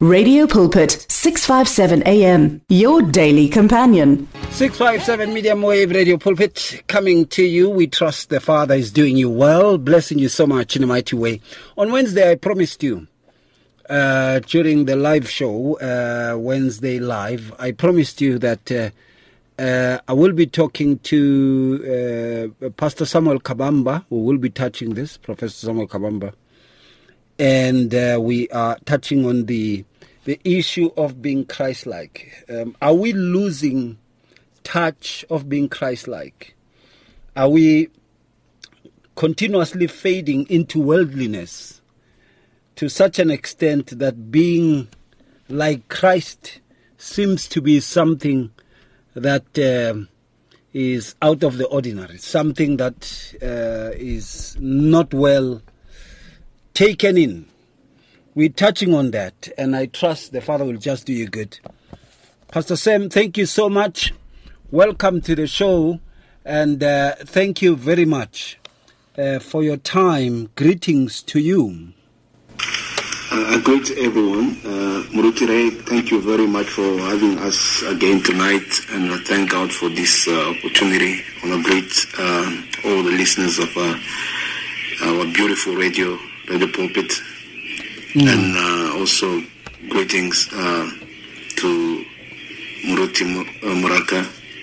Radio Pulpit, 657 AM, your daily companion. 657 Medium Wave Radio Pulpit, coming to you. We trust the Father is doing you well, blessing you so much in a mighty way. On Wednesday, I promised you, during the live show, Wednesday Live, I promised you that I will be talking to Pastor Samuel Kabamba, who will be touching this, Professor Samuel Kabamba. And we are touching on the issue of being Christ-like. Are we losing touch of being Christ-like? Are we continuously fading into worldliness to such an extent that being like Christ seems to be something that is out of the ordinary, something that is not well taken in? We're touching on that, and I trust the Father will just do you good. Pastor Sam, thank you so much. Welcome to the show, and thank you very much for your time. Greetings to you. I greet everyone. Muruti Ray, thank you very much for having us again tonight, and I thank God for this opportunity. I want to greet all the listeners of our beautiful radio pulpit, and also greetings to Muruti Muraka,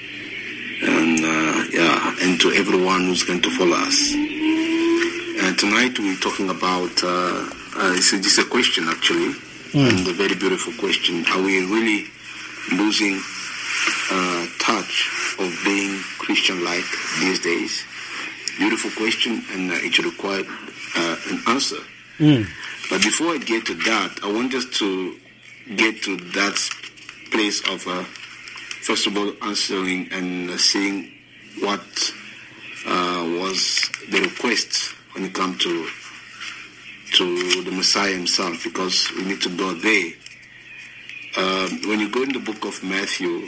and to everyone who's going to follow us. And tonight we're talking about this is a question actually, and a very beautiful question. Are we really losing touch of being Christian-like these days? Beautiful question, and it requires an answer. But before I get to that, I want us to get to that place of first of all answering and seeing what was the request when it comes to the Messiah himself, because we need to go there. When you go in the book of Matthew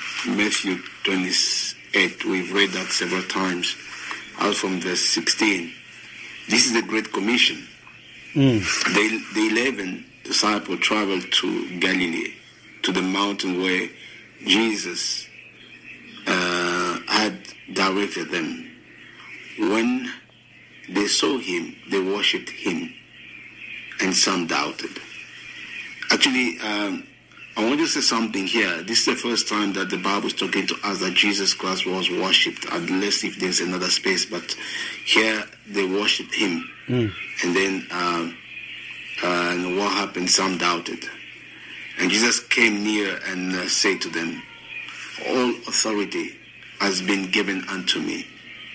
28, we've read that several times, out from verse 16. This is the Great Commission. The 11 disciples traveled to Galilee, to the mountain where Jesus had directed them. When they saw him, they worshipped him, and some doubted. Actually, I want to say something here. This is the first time that the Bible is talking to us that Jesus Christ was worshipped, unless if there's another space. But here they worshipped him. And then and what happened? Some doubted. And Jesus came near and said to them, all authority has been given unto me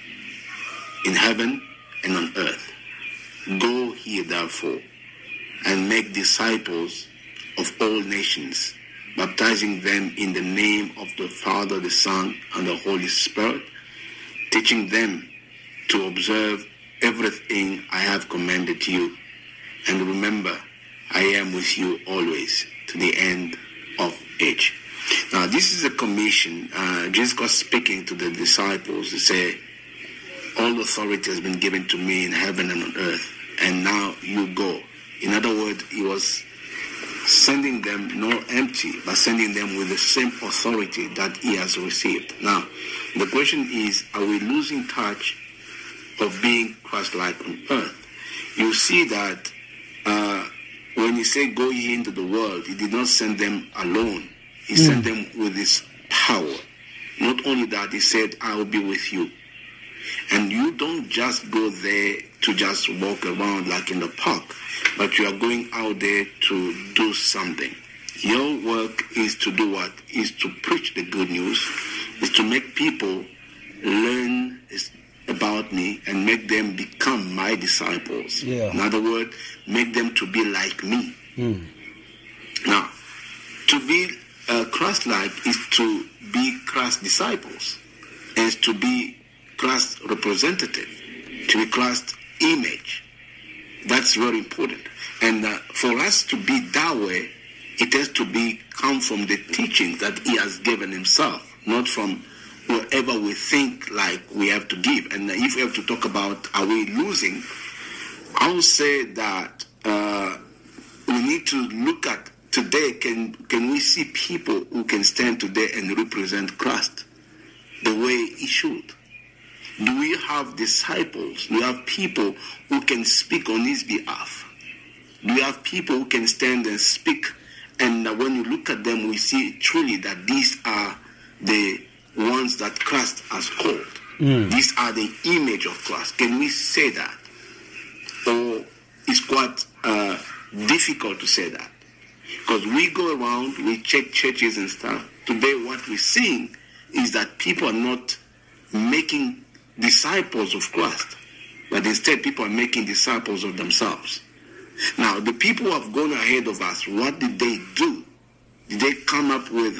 in heaven and on earth. Go ye therefore and make disciples of all nations, baptizing them in the name of the Father, the Son, and the Holy Spirit, teaching them to observe everything I have commanded you. And remember, I am with you always to the end of age. Now, this is a commission. Jesus was speaking to the disciples to say, all authority has been given to me in heaven and on earth, and now you go. In other words, he was sending them not empty, but sending them with the same authority that he has received. Now, the question is, are we losing touch of being Christ-like on earth? You see that when he said, go ye into the world, he did not send them alone. He sent them with his power. Not only that, he said, I will be with you. And you don't just go there to just walk around like in the park, but you are going out there to do something. Your work is to do what? Is to preach the good news, is to make people learn about me and make them become my disciples. In other words, make them to be like me. Now, to be Christ-like is to be Christ's disciples, is to be Christ's representative, to be Christ's image. That's very important. And for us to be that way, it has to come from the teachings that he has given himself, not from whatever we think like we have to give. And if we have to talk about are we losing, I would say that we need to look at today, can we see people who can stand today and represent Christ the way he should? Do we have disciples? Do we have people who can speak on his behalf? Do we have people who can stand and speak? And when you look at them, we see truly that these are the ones that Christ has called. These are the image of Christ. Can we say that? Or it's quite difficult to say that? Because we go around, we check churches and stuff. Today what we're seeing is that people are not making disciples of Christ, but instead people are making disciples of themselves. Now, the people who have gone ahead of us, what did they do? Did they come up with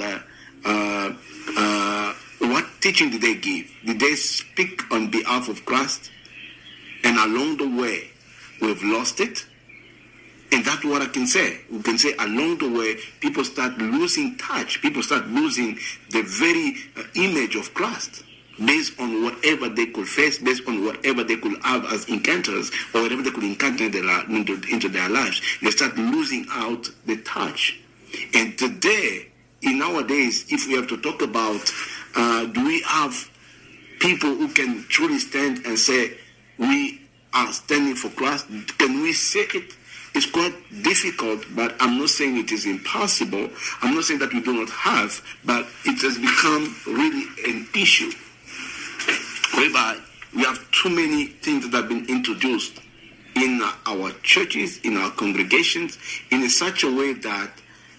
what teaching did they give? Did they speak on behalf of Christ? And along the way, we've lost it. And that's what I can say. We can say along the way, people start losing touch. People start losing the very image of Christ based on whatever they could face, based on whatever they could have as encounters, or whatever they could encounter into their lives. They start losing out the touch. And today, in nowadays, if we have to talk about, do we have people who can truly stand and say, we are standing for Christ? Can we say it? It's quite difficult, but I'm not saying it is impossible. I'm not saying that we do not have, but it has become really an issue, whereby we have too many things that have been introduced in our churches, in our congregations, in such a way that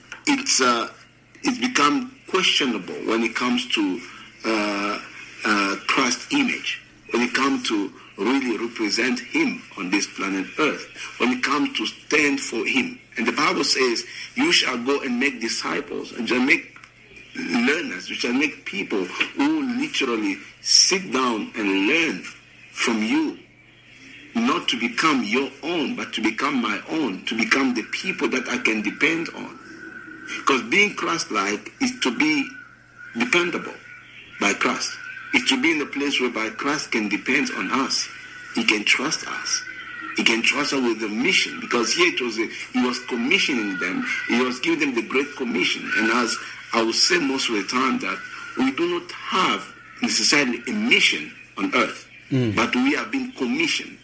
it's become questionable when it comes to Christ's image, when it comes to really represent him on this planet Earth, when it comes to stand for him. And the Bible says, you shall go and make disciples, and shall make learners, you shall make people who literally sit down and learn from you, not to become your own, but to become my own, to become the people that I can depend on. Because being Christ-like is to be dependable by Christ. It's to be in a place whereby Christ can depend on us. He can trust us. He can trust us with the mission. Because here he was commissioning them. He was giving them the Great Commission. And as I will say most of the time, that we do not have necessarily a mission on earth, but we have been commissioned.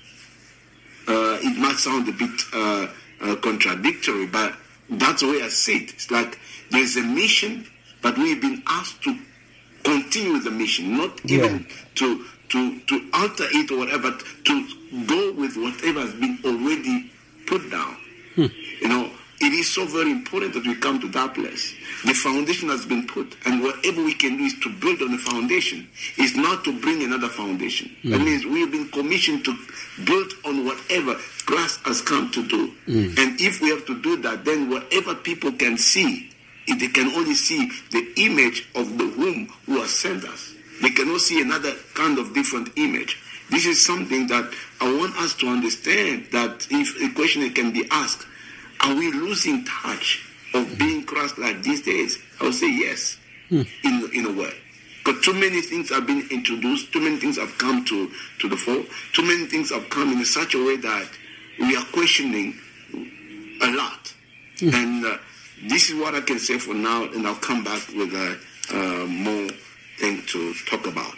It might sound a bit contradictory, but that's the way I see it. It's like there's a mission, but we've been asked to continue the mission, not even to alter it or whatever, to go with whatever has been already put down. You know, it is so very important that we come to that place. The foundation has been put, and whatever we can do is to build on the foundation. It's not to bring another foundation. That means we have been commissioned to build on whatever Christ has come to do. And if we have to do that, then whatever people can see, if they can only see the image of the whom who has sent us. They cannot see another kind of different image. This is something that I want us to understand, that if a question can be asked, are we losing touch of being Christ-like these days? I would say yes, in a way. Because too many things have been introduced, too many things have come to the fore, too many things have come in such a way that we are questioning a lot. And this is what I can say for now, and I'll come back with more things to talk about.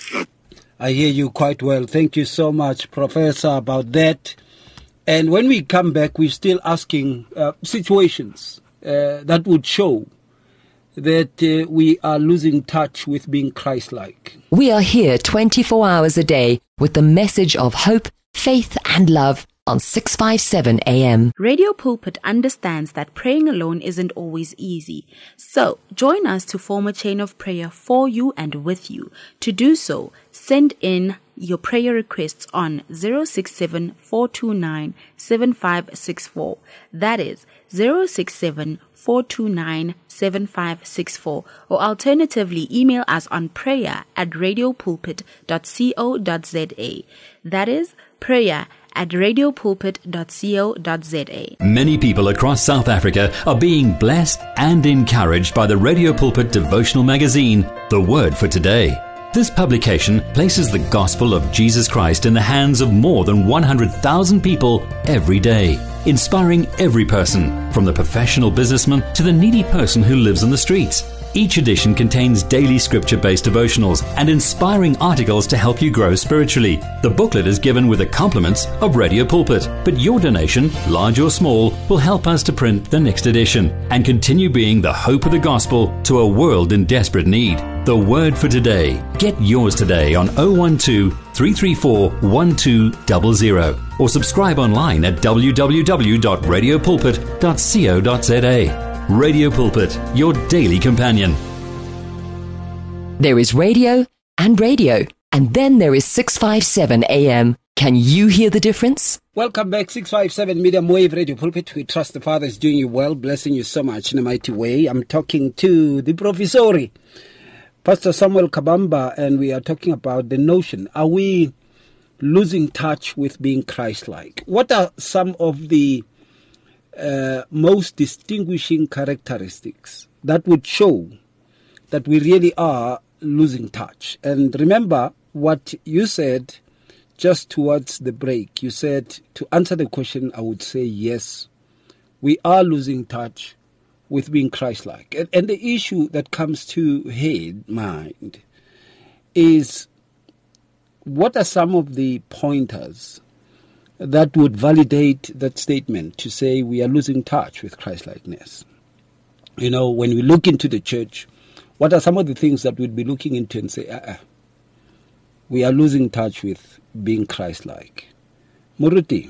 I hear you quite well. Thank you so much, Professor, about that. And when we come back, we're still asking situations that would show that we are losing touch with being Christ-like. We are here 24 hours a day with the message of hope, faith and love on 657 AM. Radio Pulpit understands that praying alone isn't always easy. So, join us to form a chain of prayer for you and with you. To do so, send in your prayer requests on 067-429-7564. That is 067-429-7564. Or alternatively, email us on prayer@radiopulpit.co.za. That is prayer@radiopulpit.co.za. Many people across South Africa are being blessed and encouraged by the Radio Pulpit devotional magazine, The Word for Today. This publication places the gospel of Jesus Christ in the hands of more than 100,000 people every day. inspiring every person, from the professional businessman to the needy person who lives on the streets. Each edition contains daily scripture-based devotionals and inspiring articles to help you grow spiritually. The booklet is given with the compliments of Radio Pulpit, but your donation, large or small, will help us to print the next edition and continue being the hope of the gospel to a world in desperate need. The Word for Today. Get yours today on 012-334-1200 or subscribe online at www.radiopulpit.co.za. Radio Pulpit, your daily companion. There is radio, and then there is 657 AM. Can you hear the difference? Welcome back, 657 Medium Wave Radio Pulpit. We trust the Father is doing you well, blessing you so much in a mighty way. I'm talking to the Professori, Pastor Samuel Kabamba, and we are talking about the notion, are we losing touch with being Christ-like? What are some of the most distinguishing characteristics that would show that we really are losing touch? And remember what you said just towards the break. You said, to answer the question, I would say yes, we are losing touch with being Christ-like. And the issue that comes to mind is, what are some of the pointers that would validate that statement to say we are losing touch with Christ-likeness? You know, when we look into the church, what are some of the things that we'd be looking into and say, we are losing touch with being Christ-like? Muruti.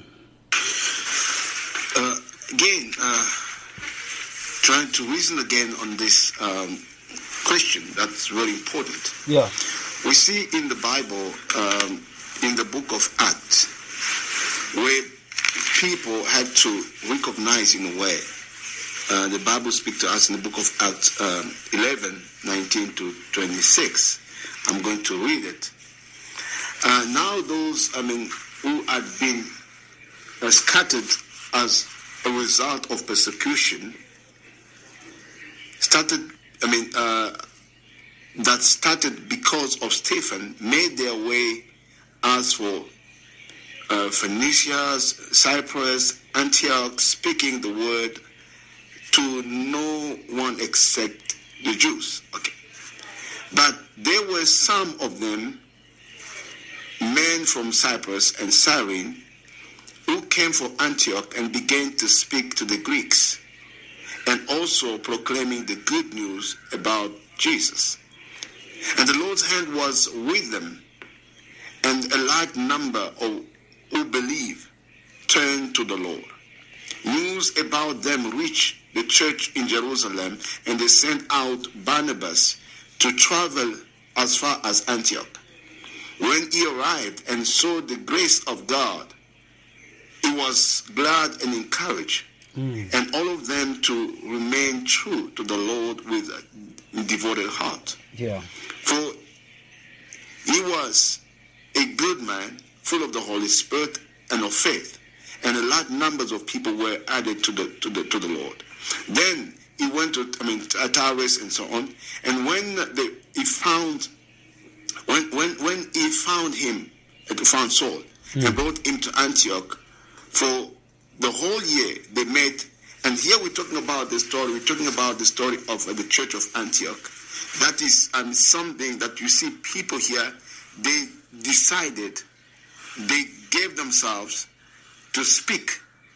Again, trying to reason again on this question that's very important. Yeah. We see in the Bible, in the book of Acts, where people had to recognize in a way. The Bible speaks to us in the book of Acts 11, 19 to 26. I'm going to read it. Now those, who had been scattered as a result of persecution, started because of Stephen, made their way as for Phoenicia, Cyprus, Antioch, speaking the word to no one except the Jews. Okay. But there were some of them, men from Cyprus and Cyrene, who came from Antioch and began to speak to the Greeks, and also proclaiming the good news about Jesus. And the Lord's hand was with them, and a large number of who believe turned to the Lord. News about them reached the church in Jerusalem, and they sent out Barnabas to travel as far as Antioch. When he arrived and saw the grace of God, he was glad and encouraged, and all of them to remain true to the Lord with a devoted heart. Yeah. For he was a good man, full of the Holy Spirit and of faith, and a large numbers of people were added to the Lord. Then he went to Tyrus and so on, and when he found Saul and brought him to Antioch, for the whole year they met. And here we're talking about the story. We're talking about the story of the church of Antioch. That is something that you see people here. They decided, they gave themselves to speak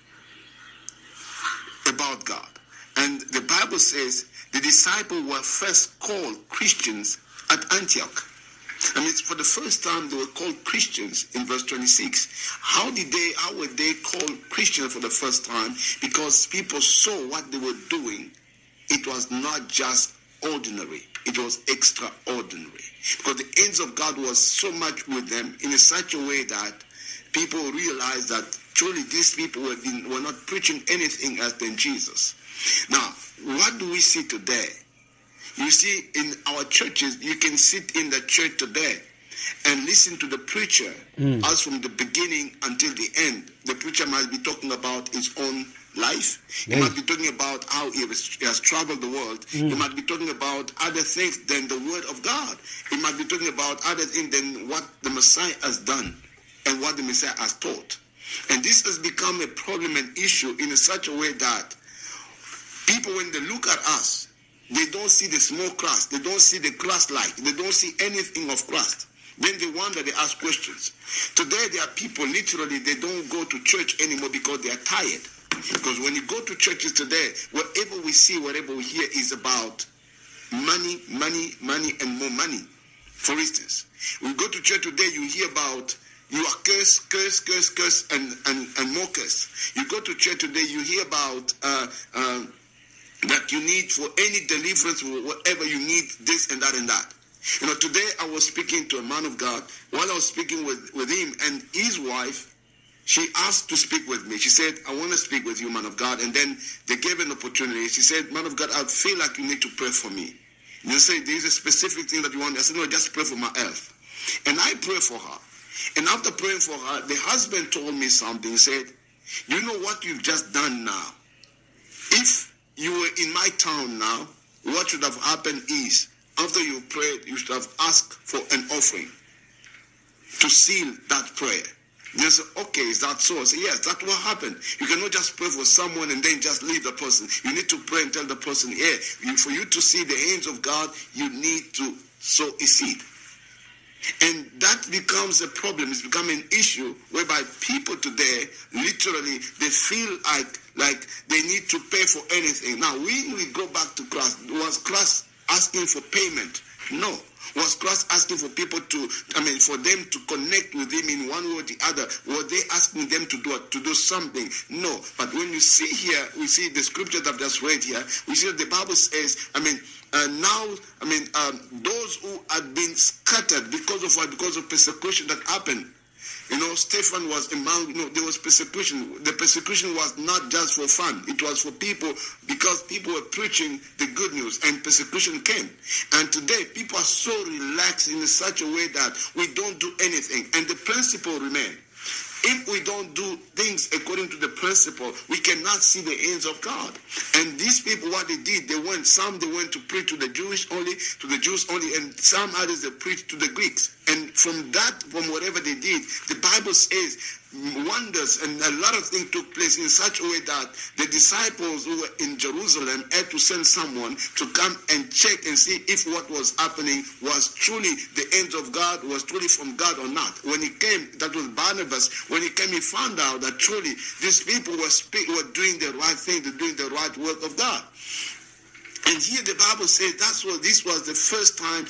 about God. And the Bible says the disciples were first called Christians at Antioch. And it's for the first time they were called Christians in verse 26. How were they called Christians for the first time? Because people saw what they were doing. It was not just ordinary. It was extraordinary. Because the hands of God was so much with them in such a way that people realized that truly these people were not preaching anything else than Jesus. Now, what do we see today? You see, in our churches, you can sit in the church today and listen to the preacher as from the beginning until the end. The preacher might be talking about his own life. He might be talking about how he has traveled the world. He might be talking about other things than the word of God. He might be talking about other things than what the Messiah has done and what the Messiah has taught. And this has become a problem and issue in such a way that people, when they look at us, they don't see the small Christ. They don't see the Christ-like. They don't see anything of Christ. Then they wonder, they ask questions. Today there are people, literally, they don't go to church anymore because they are tired. Because when you go to churches today, whatever we see, whatever we hear is about money, money, money, and more money. For instance, we go to church today, you hear about you are curse, curse, curse, curse, and more curse. You go to church today, you hear about that you need for any deliverance, whatever you need, this and that and that. You know, today I was speaking to a man of God. While I was speaking with him and his wife, she asked to speak with me. She said, I want to speak with you, man of God. And then they gave an opportunity. She said, man of God, I feel like you need to pray for me. And they said, there is a specific thing that you want. I said, no, just pray for my health. And I prayed for her. And after praying for her, the husband told me something. He said, you know what you've just done now? If you were in my town now, what should have happened is, after you prayed, you should have asked for an offering to seal that prayer. They said, okay, is that so? I said, yes, that's what happened. You cannot just pray for someone and then just leave the person. You need to pray and tell the person, yeah, for you to see the hands of God, you need to sow a seed. And that becomes a problem. It's become an issue whereby people today, literally, they feel like they need to pay for anything. Now, when we go back to Christ, was Christ asking for payment? No. Was Christ asking for people for them to connect with him in one way or the other? Were they asking them to do something? No. But when you see here, we see the scripture that I've just read here, we see that the Bible says, those who had been scattered because of what? Because of persecution that happened. You know, Stephen was among, there was persecution. The persecution was not just for fun. It was for people, because people were preaching the good news, and persecution came. And today, people are so relaxed in such a way that we don't do anything. And the principle remains. If we don't do things according to the principle, we cannot see the ends of God. And these people, what they did, some they went to preach to the Jews only, and some others they preached to the Greeks. And from whatever they did, the Bible says wonders and a lot of things took place in such a way that the disciples who were in Jerusalem had to send someone to come and check and see if what was happening was truly the ends of God, was truly from God or not. When he came, that was Barnabas, when he came, he found out that truly these people were doing the right thing, they're doing the right work of God. And here the Bible says this was the first time,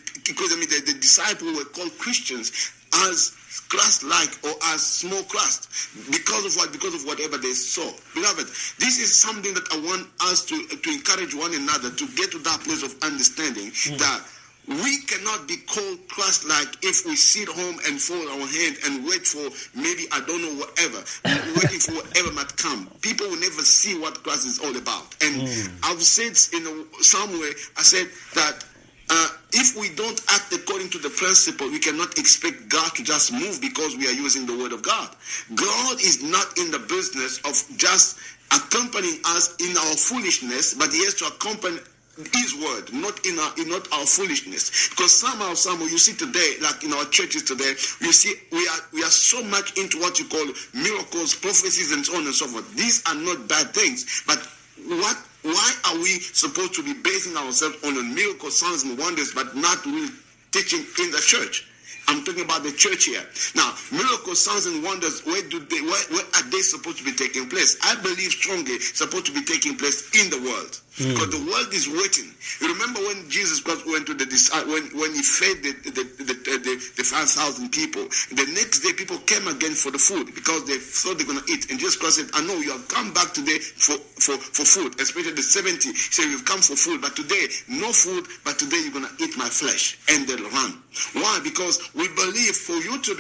the disciples were called Christians as Christ-like or as small Christ. Because of what? Because of whatever they saw. Beloved, this is something that I want us to encourage one another to get to that place of understanding that we cannot be called Christ-like if we sit home and fold our hand and wait for maybe, I don't know, whatever, waiting for whatever might come. People will never see what Christ is all about. And I've said somewhere, I said that if we don't act according to the principle, we cannot expect God to just move because we are using the word of God. God is not in the business of just accompanying us in our foolishness, but he has to accompany his word, not our foolishness. Because somehow you see today, like in our churches today, you see we are so much into what you call miracles, prophecies, and so on and so forth. These are not bad things, but why are we supposed to be basing ourselves on miracles, signs, and wonders, but not really teaching in the church? I'm talking about the church here. Now, miracles, signs, and wonders, where are they supposed to be taking place? I believe strongly it's supposed to be taking place in the world. Because the world is waiting. You remember when Jesus Christ went to when he fed the 5,000 people. The next day, people came again for the food because they thought they're going to eat. And Jesus Christ said, I know you have come back today for food, especially the 70. He said, you've come for food, but today, no food, but today you're going to eat my flesh. And they'll run. Why? Because we believe for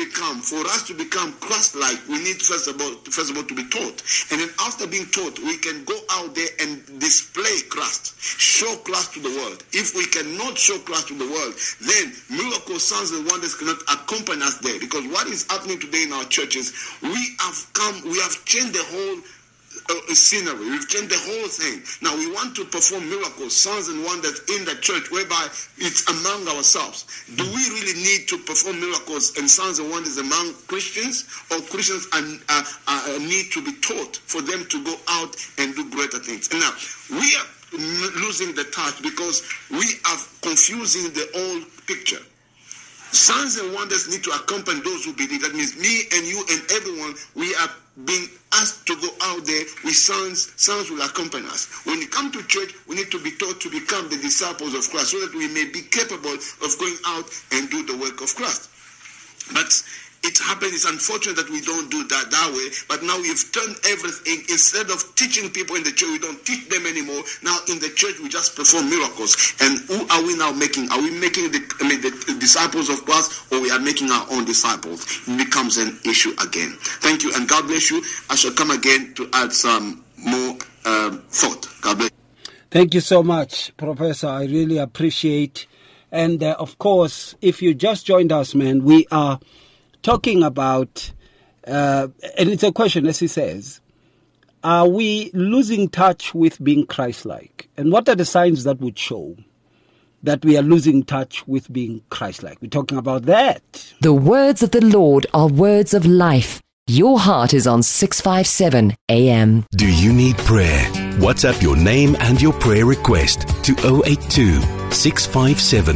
us to become Christ-like, we need first of all to be taught. And then after being taught, we can go out there and display Christ, show Christ to the world. If we cannot show Christ to the world, then miracles, signs, and wonders cannot accompany us there. Because what is happening today in our churches, we have changed the whole scenery. We've changed the whole thing. Now we want to perform miracles, signs and wonders in the church, whereby it's among ourselves. Do we really need to perform miracles and signs and wonders among Christians, or Christians need to be taught for them to go out and do greater things? And now we are losing the touch because we are confusing the old picture. Signs and wonders need to accompany those who believe. That means me and you and everyone, we are being asked to go out there with signs. Signs will accompany us. When you come to church, we need to be taught to become the disciples of Christ so that we may be capable of going out and do the work of Christ. But it happens, it's unfortunate that we don't do that way, but now we've turned everything. Instead of teaching people in the church, we don't teach them anymore. Now in the church, we just perform miracles. And who are we now making? Are we making the disciples of Christ, or we are making our own disciples? It becomes an issue again. Thank you, and God bless you. I shall come again to add some more thought. God bless you. Thank you so much, Professor. I really appreciate. And of course, if you just joined us, man, we are talking about, and it's a question, as he says, are we losing touch with being Christ-like? And what are the signs that would show that we are losing touch with being Christ-like? We're talking about that. The words of the Lord are words of life. Your heart is on 657 AM. Do you need prayer? WhatsApp your name and your prayer request to 082 657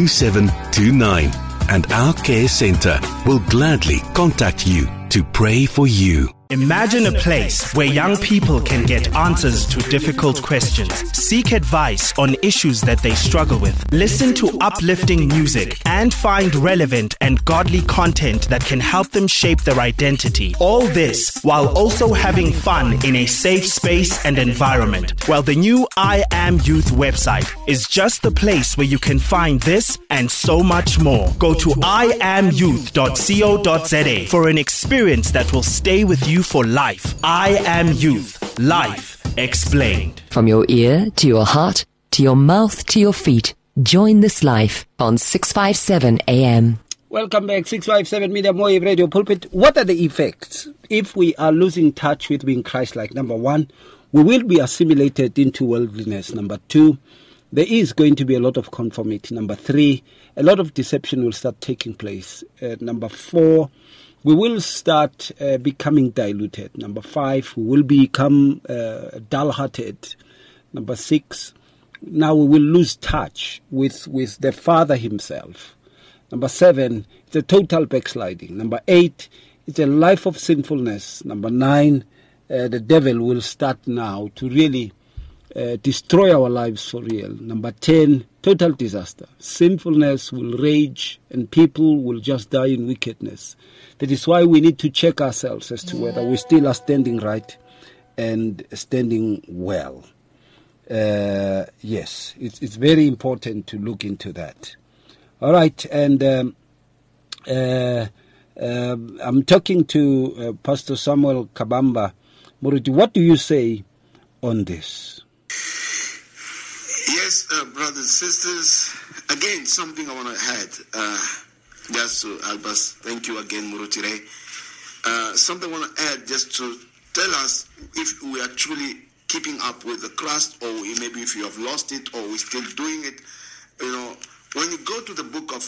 2729. And our care center will gladly contact you to pray for you. Imagine a place where young people can get answers to difficult questions, seek advice on issues that they struggle with, listen to uplifting music, and find relevant and godly content that can help them shape their identity. All this while also having fun in a safe space and environment. Well, the new I Am Youth website is just the place where you can find this and so much more. Go to iamyouth.co.za for an experience that will stay with you for life. I Am Youth. Life explained. From your ear to your heart, to your mouth to your feet, join this life on 657 AM. Welcome back, 657 Medium Wave Radio Pulpit. What are the effects if we are losing touch with being Christ-like? Number one, we will be assimilated into worldliness. Number two, there is going to be a lot of conformity. Number three, a lot of deception will start taking place. Number four, we will start becoming diluted. Number five, we will become dull-hearted. Number six, now we will lose touch with the Father himself. Number seven, it's a total backsliding. Number eight, it's a life of sinfulness. Number nine, the devil will start now to really destroy our lives for real. Number 10, total disaster. Sinfulness will rage and people will just die in wickedness. That is why we need to check ourselves as to whether we still are standing right and standing well. Yes, it's very important to look into that. All right, and I'm talking to Pastor Samuel Kabamba. Muruti, what do you say on this? Yes, brothers and sisters. Again, something I want to add, just to help us. Thank you again, Murutire. Something I want to add just to tell us if we are truly keeping up with the Christ, or maybe if you have lost it, or we're still doing it. You know, when you go to the book of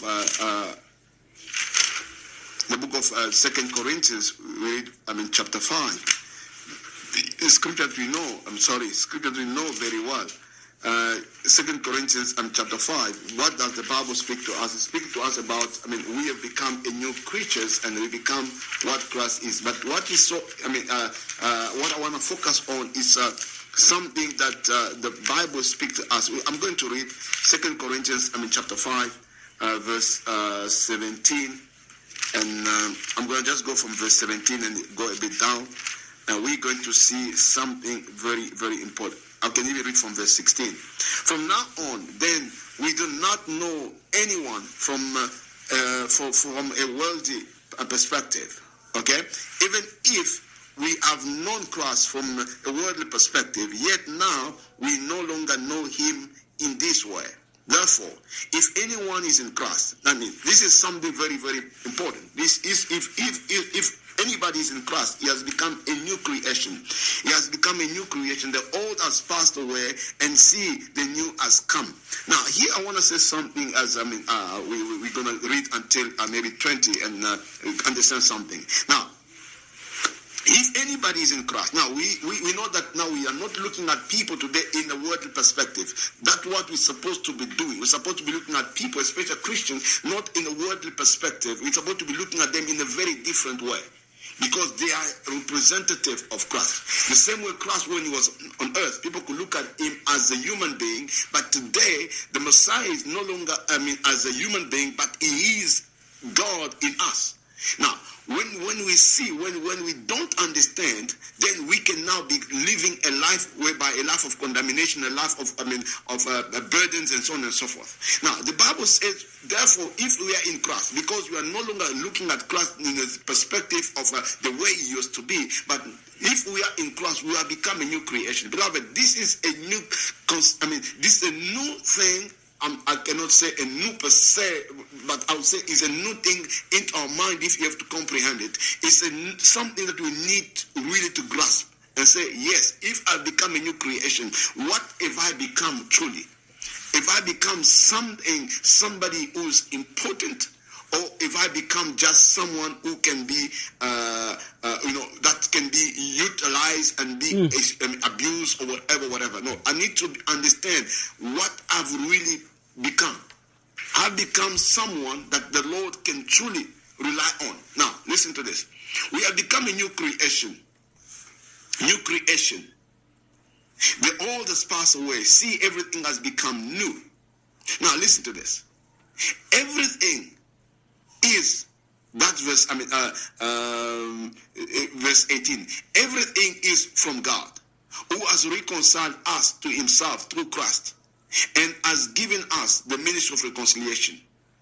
2 Corinthians, read, chapter 5. The scripture we know, scripture we know very well. 2 Corinthians chapter 5. What does the Bible speak to us? It speaks to us about, we have become a new creatures and we become what Christ is. But what is so, what I want to focus on is something that the Bible speaks to us. I'm going to read 2 Corinthians, chapter 5, verse 17. And I'm going to just go from verse 17 and go a bit down. And we're going to see something very, very important. I can even read from verse 16. From now on, then, we do not know anyone from a worldly perspective. Okay? Even if we have known Christ from a worldly perspective, yet now we no longer know him in this way. Therefore, if anyone is in Christ, I mean, this is something very, very important. This is if anybody is in Christ, he has become a new creation. He has become a new creation. The old has passed away, and see, the new has come. Now, here I want to say something. As we're going to read until maybe 20 and understand something. Now, if anybody is in Christ, now we know that now we are not looking at people today in a worldly perspective. That's what we're supposed to be doing. We're supposed to be looking at people, especially Christians, not in a worldly perspective. We're supposed to be looking at them in a very different way, because they are representative of Christ. The same way Christ, when he was on earth, people could look at him as a human being, but today the Messiah is no longer, as a human being, but he is God in us. Now, when we see, when we don't understand, then we can now be living a life whereby a life of condemnation, a life of burdens and so on and so forth. Now, the Bible says, therefore, if we are in Christ, because we are no longer looking at Christ in the perspective of the way he used to be, but if we are in Christ, we have become a new creation. Beloved, this is a new, this is a new thing. I cannot say a new per se, but I would say it's a new thing into our mind if you have to comprehend it. It's something that we need really to grasp and say, yes, if I become a new creation, what have I become truly? If I become somebody who's important, or if I become just someone who can be, that can be utilized and be abused or whatever. No, I need to understand what I've really become. I've become someone that the Lord can truly rely on. Now, listen to this. We have become a new creation. New creation. The old has passed away. See, everything has become new. Now, listen to this. Everything is, that verse, verse 18. Everything is from God, who has reconciled us to himself through Christ, and has given us the ministry of reconciliation.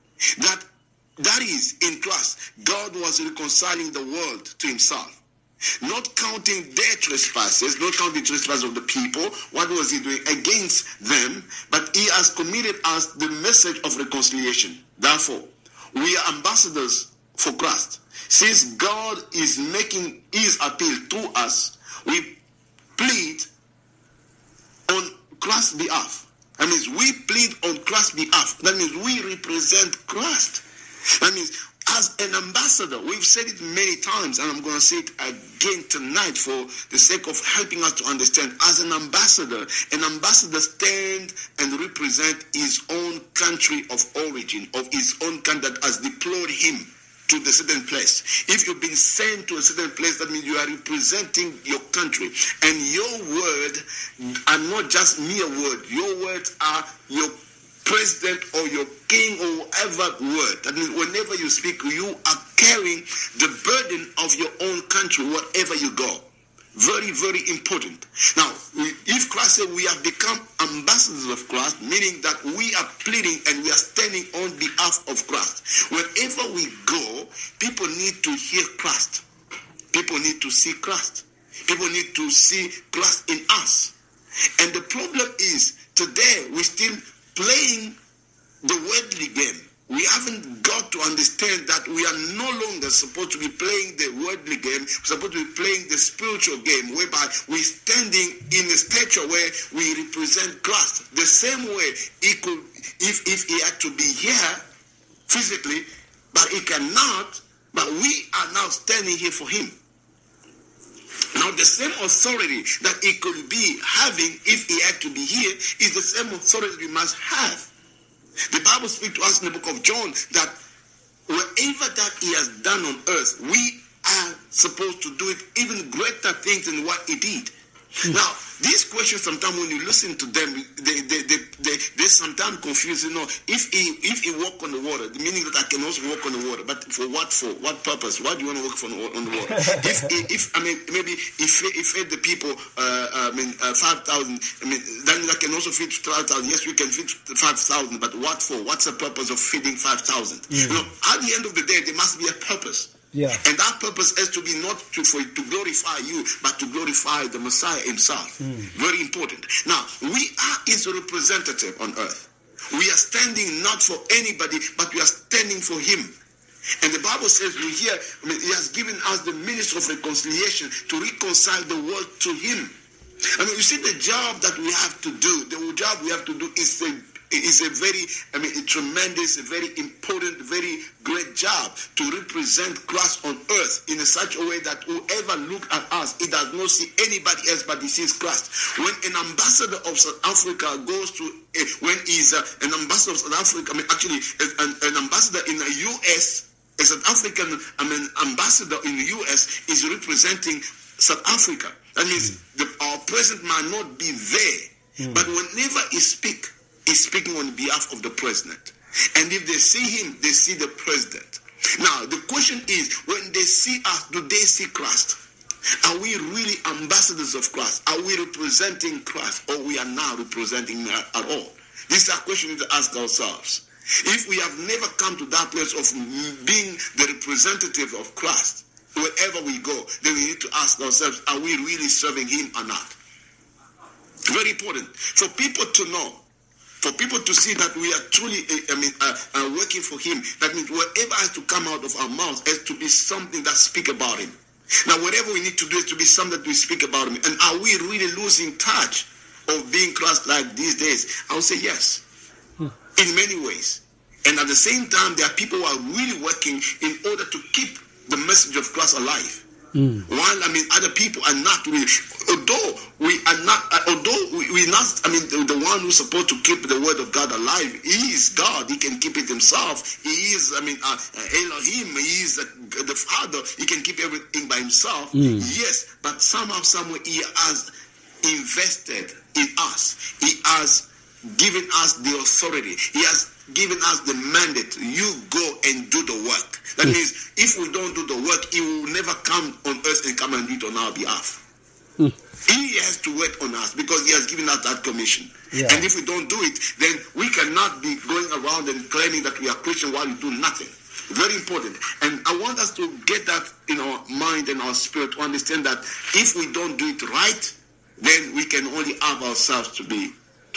That is, in Christ, God was reconciling the world to himself, not counting their trespasses, not counting the trespasses of the people. What was he doing against them? But he has committed us the message of reconciliation. Therefore, we are ambassadors for Christ. Since God is making his appeal through us, we plead on Christ's behalf. That means we plead on Christ's behalf. That means we represent Christ. That means as an ambassador, we've said it many times, and I'm going to say it again tonight for the sake of helping us to understand. As an ambassador stands and represents his own country of origin, of his own country that has deployed him to the certain place. If you've been sent to a certain place, that means you are representing your country. And your word are not just mere word. Your words are your president or your king or whatever word. That means whenever you speak, you are carrying the burden of your own country wherever you go. Very, very important. Now, if Christ said we have become ambassadors of Christ, meaning that we are pleading and we are standing on behalf of Christ. Wherever we go, people need to hear Christ. People need to see Christ. People need to see Christ in us. And the problem is, today we're still playing the worldly game. We haven't got to understand that we are no longer supposed to be playing the worldly game. We're supposed to be playing the spiritual game, whereby we're standing in a stature where we represent Christ. The same way he could, if he had to be here physically, but he cannot, but we are now standing here for him. Now, the same authority that he could be having if he had to be here is the same authority we must have. The Bible speaks to us in the book of John that whatever that he has done on earth, we are supposed to do it even greater things than what he did. Now, these questions, sometimes when you listen to them, they sometimes confuse. If he walk on the water, meaning that I can also walk on the water, but for what? For what purpose? Why do you want to walk on the water? Maybe if fed the people, 5,000. Then I can also feed 5,000. Yes, we can feed 5,000, but what for? What's the purpose of feeding 5,000? At the end of the day, there must be a purpose. Yeah. And that purpose has to be not to glorify you, but to glorify the Messiah himself. Very important. Now, we are his representative on earth. We are standing not for anybody, but we are standing for him. And the Bible says he has given us the ministry of reconciliation to reconcile the world to him. You see, the job that we have to do, is a very, a tremendous, a very important, very great job to represent Christ on earth in such a way that whoever look at us, it does not see anybody else but he sees Christ. When an ambassador of South Africa goes to, when he's an ambassador of South Africa, an ambassador in the U.S., a South African ambassador in the U.S. is representing South Africa. That means our president might not be there, but whenever he speaks, he's speaking on behalf of the president. And if they see him, they see the president. Now, the question is, when they see us, do they see Christ? Are we really ambassadors of Christ? Are we representing Christ, or we are not representing him at all? This is a question we need to ask ourselves. If we have never come to that place of being the representative of Christ, wherever we go, then we need to ask ourselves, are we really serving him or not? Very important. For people to know, for people to see that we are truly working for him, that means whatever has to come out of our mouths has to be something that speaks about him. Now, whatever we need to do is to be something that we speak about him. And are we really losing touch of being Christ-like these days? I would say yes, in many ways. And at the same time, there are people who are really working in order to keep the message of Christ alive. While other people are not really, although we're not, the one who's supposed to keep the word of God alive, he is God. He can keep it himself. He is, Elohim. He is the Father. He can keep everything by himself. Yes, but somehow, somewhere, he has invested in us. He has given us the authority. He has given us the mandate. You go and do the work. That means if we don't do the work, he will never come on earth and come and do it on our behalf. He has to work on us because he has given us that commission. And if we don't do it, then we cannot be going around and claiming that we are Christian while we do nothing. Very important. And I want us to get that in our mind and our spirit to understand that if we don't do it right, then we can only have ourselves to blame.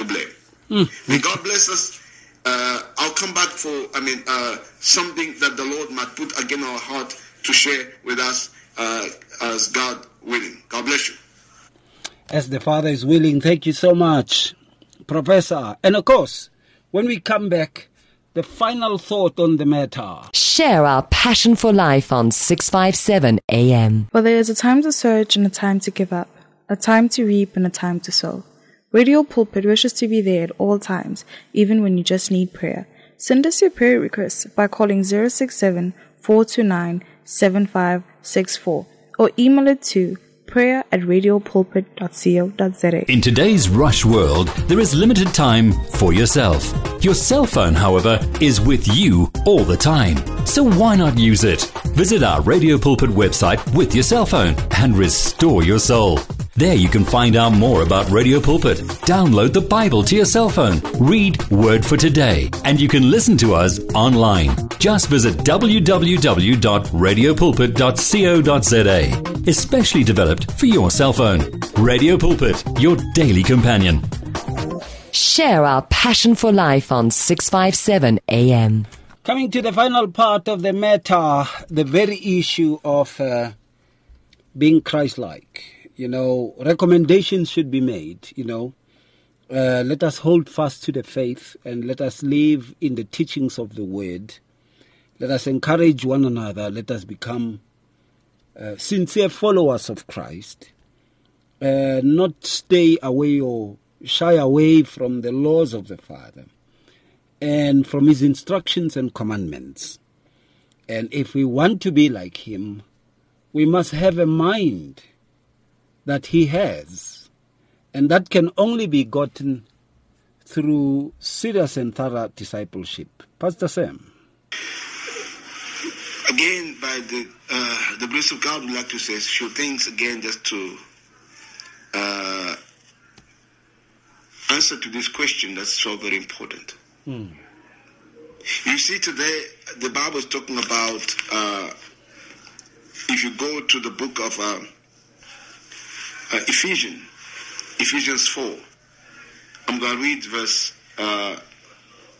May God bless us. I'll come back for, something that the Lord might put again in our heart to share with us as God willing. God bless you. As the Father is willing. Thank you so much, Professor. And of course, when we come back, the final thought on the matter. Share our passion for life on 657 AM. For there is a time to search and a time to give up, a time to reap and a time to sow. Radio Pulpit wishes to be there at all times, even when you just need prayer. Send us your prayer requests by calling 067-429-7564 or email it to prayer@radiopulpit.co.za. In today's rush world, there is limited time for yourself. Your cell phone, however, is with you all the time. So why not use it? Visit our Radio Pulpit website with your cell phone and restore your soul. There you can find out more about Radio Pulpit. Download the Bible to your cell phone. Read Word for Today. And you can listen to us online. Just visit www.radiopulpit.co.za. Especially developed for your cell phone. Radio Pulpit, your daily companion. Share our passion for life on 657 AM. Coming to the final part of the matter, the very issue of being Christ-like. Recommendations should be made, Let us hold fast to the faith and let us live in the teachings of the word. Let us encourage one another. Let us become sincere followers of Christ. Not stay away or shy away from the laws of the Father and from his instructions and commandments. And if we want to be like him, we must have a mind that he has, and that can only be gotten through serious and thorough discipleship. Pastor Sam. Again, by the grace of God, we'd like to say a few things again just to answer to this question that's so very important. You see, today, the Bible is talking about, if you go to the book of Ephesians 4. I'm going to read verse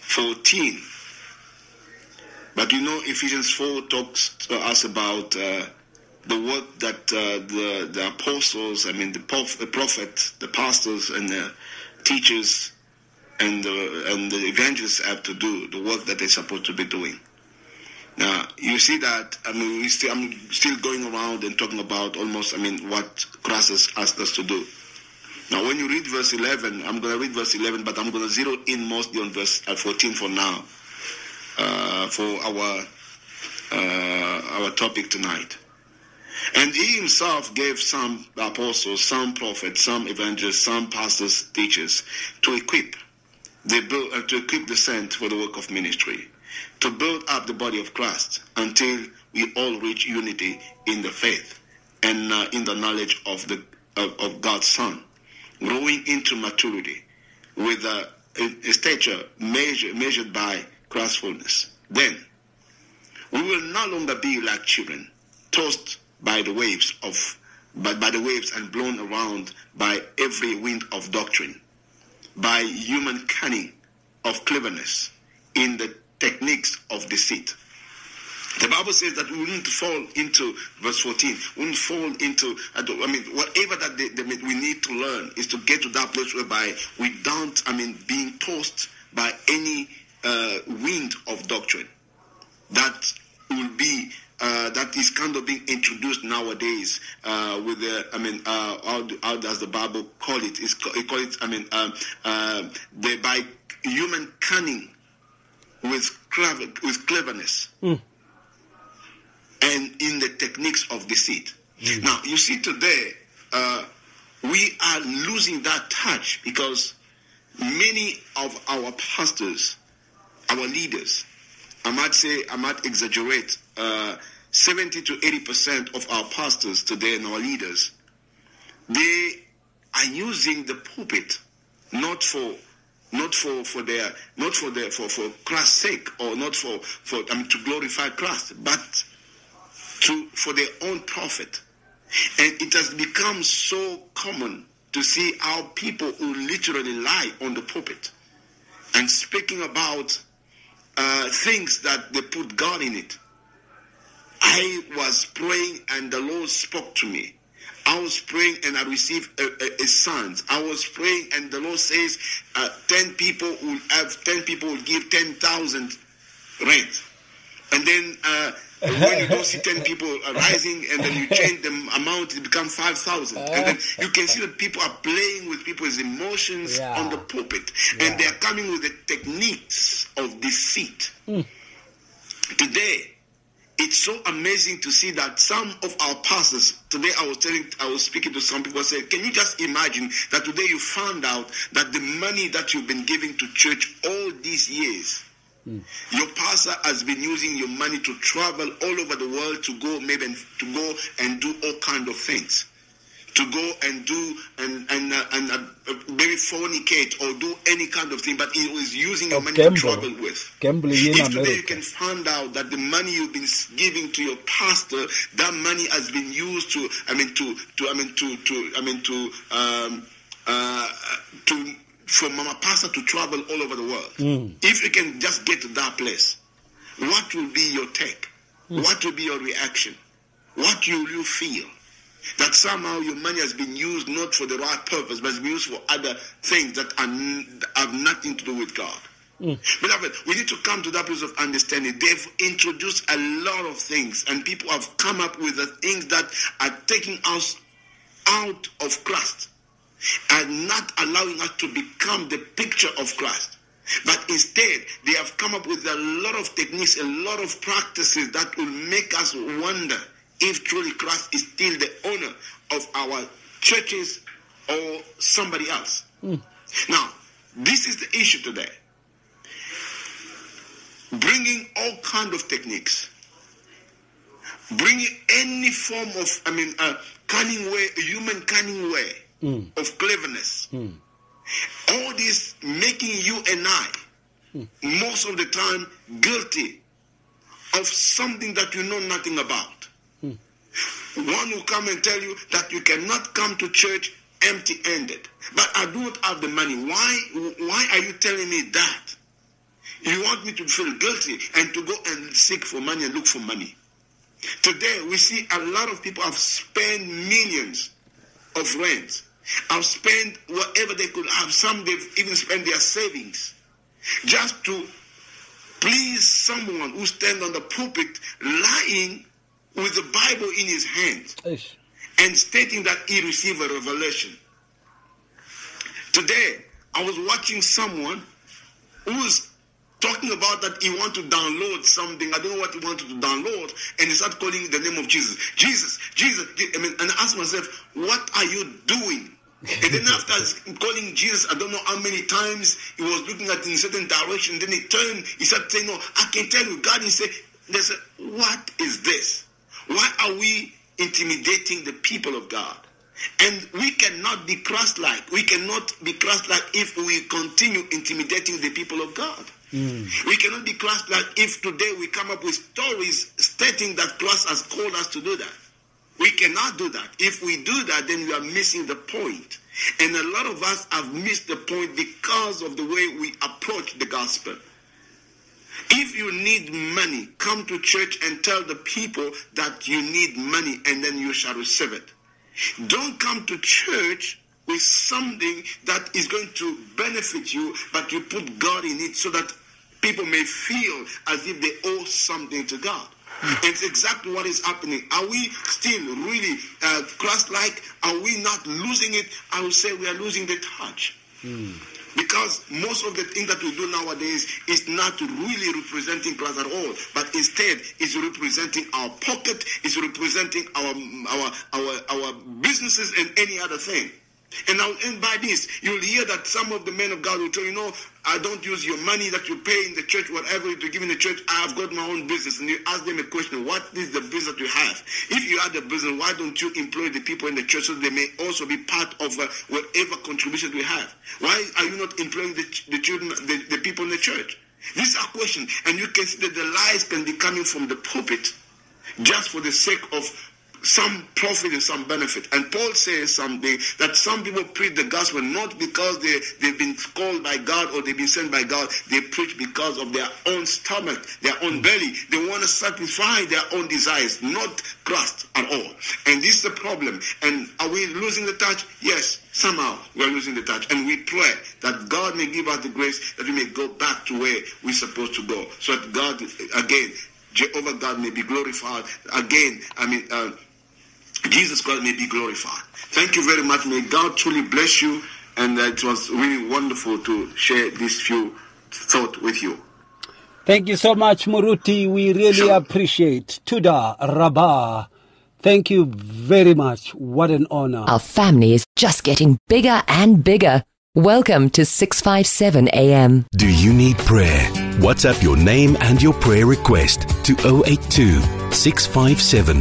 14. But Ephesians 4 talks to us about the work that the apostles, the prophets, the pastors, and the teachers, and the evangelists have to do, the work that they're supposed to be doing. Now, you see that, I'm still going around and talking about almost, what Christ has asked us to do. Now, when you read verse 11, I'm going to read verse 11, but I'm going to zero in mostly on verse 14 for now, for our topic tonight. And he himself gave some apostles, some prophets, some evangelists, some pastors, teachers, to equip the saints for the work of ministry, to build up the body of Christ until we all reach unity in the faith and in the knowledge of God's Son, growing into maturity with a stature measured by Christ's fullness. Then we will no longer be like children, tossed by the waves and blown around by every wind of doctrine, by human cunning of cleverness in the techniques of deceit. The Bible says that we wouldn't fall into, verse 14, we wouldn't fall into, whatever that we need to learn is to get to that place whereby we don't, being tossed by any wind of doctrine that will be, that is kind of being introduced nowadays with the, how does the Bible call it? By human cunning with cleverness. And in the techniques of deceit. Now, you see today, we are losing that touch because many of our pastors, our leaders, I might exaggerate, 70 to 80% of our pastors today and our leaders, they are using the pulpit not for Christ's sake, or not for to glorify Christ, but for their own profit. And it has become so common to see how people who literally lie on the pulpit and speaking about things that they put God in it. I was praying and the Lord spoke to me. I was praying and I received a son. I was praying and the Lord says 10 people will give 10,000 rent. And then when you don't see 10 people rising and then you change the amount, it becomes 5,000. And then you can see that people are playing with people's emotions on the pulpit. And they are coming with the techniques of deceit. Today, it's so amazing to see that some of our pastors, today I was speaking to some people, said, can you just imagine that today you found out that the money that you've been giving to church all these years, your pastor has been using your money to travel all over the world to go and do all kinds of things, to go and do and maybe fornicate or do any kind of thing, but he was using your money to travel with. If today you can find out that the money you've been giving to your pastor, that money has been used for Mama Pastor to travel all over the world. If you can just get to that place, what will be your take? What will be your reaction? What will you feel? That somehow your money has been used not for the right purpose, but has been used for other things that have nothing to do with God. Beloved, we need to come to that place of understanding. They've introduced a lot of things, and people have come up with the things that are taking us out of Christ and not allowing us to become the picture of Christ. But instead, they have come up with a lot of techniques, a lot of practices that will make us wonder if truly Christ is still the owner of our churches or somebody else. Now, this is the issue today. Bringing all kind of techniques, bringing any form of, cunning way, human cunning way of cleverness. All this making you and I, most of the time, guilty of something that you know nothing about. One will come and tell you that you cannot come to church empty-handed. But I don't have the money. Why are you telling me that? You want me to feel guilty and to go and seek for money and look for money. Today, we see a lot of people have spent millions of rands, have spent whatever they could have. Some they've even spent their savings just to please someone who stands on the pulpit lying with the Bible in his hand and stating that he received a revelation. Today, I was watching someone who was talking about that he wanted to download something. I don't know what he wanted to download. And he started calling the name of Jesus. Jesus. And I asked myself, what are you doing? And then after calling Jesus, I don't know how many times, he was looking at in a certain direction. Then he turned, he started saying, no, I can tell you. God, he said, what is this? Why are we intimidating the people of God? And we cannot be Christ-like. We cannot be Christ-like if we continue intimidating the people of God. We cannot be Christ-like if today we come up with stories stating that Christ has called us to do that. We cannot do that. If we do that, then we are missing the point. And a lot of us have missed the point because of the way we approach the gospel. If you need money, come to church and tell the people that you need money, and then you shall receive it. Don't come to church with something that is going to benefit you, but you put God in it so that people may feel as if they owe something to God. It's exactly what is happening. Are we still really Christ-like? Are we not losing it? I would say we are losing the touch. Because most of the things that we do nowadays is not really representing Christ at all, but instead is representing our pocket, is representing our businesses and any other thing. And I'll end by this. You'll hear that some of the men of God will tell you, I don't use your money that you pay in the church, whatever you give in the church. I've got my own business. And you ask them a question, what is the business that you have? If you have the business, why don't you employ the people in the church so they may also be part of whatever contribution we have? Why are you not employing the children, the people in the church? These are questions. And you can see that the lies can be coming from the pulpit just for the sake of some profit and some benefit. And Paul says something that some people preach the gospel not because they've been called by God or they've been sent by God. They preach because of their own stomach, their own belly. They want to satisfy their own desires, not Christ at all. And this is the problem. And are we losing the touch? Yes, somehow we are losing the touch. And we pray that God may give us the grace that we may go back to where we're supposed to go. So that God, again, Jehovah God may be glorified. Again, Jesus Christ may be glorified. Thank you very much. May God truly bless you. And it was really wonderful to share these few thoughts with you. Thank you so much, Muruti. We really appreciate. Tuda Rabah. Thank you very much. What an honor. Our family is just getting bigger and bigger. Welcome to 657 AM. Do you need prayer? WhatsApp your name and your prayer request to 082 657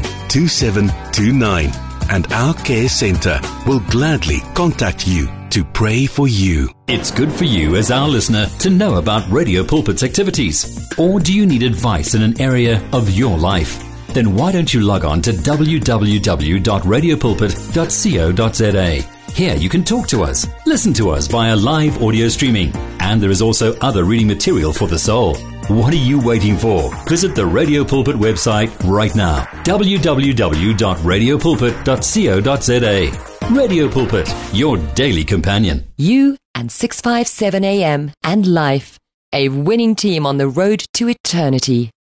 2729 and our care center will gladly contact you to pray for you. It's good for you as our listener to know about Radio Pulpit's activities. Or do you need advice in an area of your life? Then why don't you log on to www.radiopulpit.co.za. Here you can talk to us, listen to us via live audio streaming, and there is also other reading material for the soul. What are you waiting for? Visit the Radio Pulpit website right now, www.radiopulpit.co.za. Radio Pulpit, your daily companion. You and 657 AM and life, a winning team on the road to eternity.